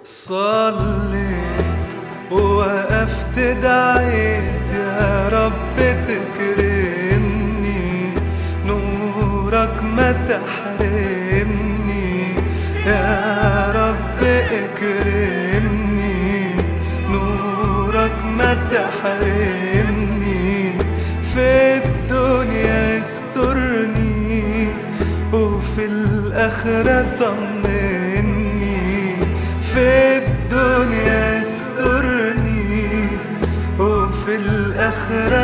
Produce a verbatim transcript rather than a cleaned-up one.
صليت ووقفت دعيت يا رب تكرمني، نورك ما تحرمني يا رب اكرمني، نورك ما تحرمني، في الدنيا استرني وفي الآخرة طمني، في الدنيا استرني وفي الآخرة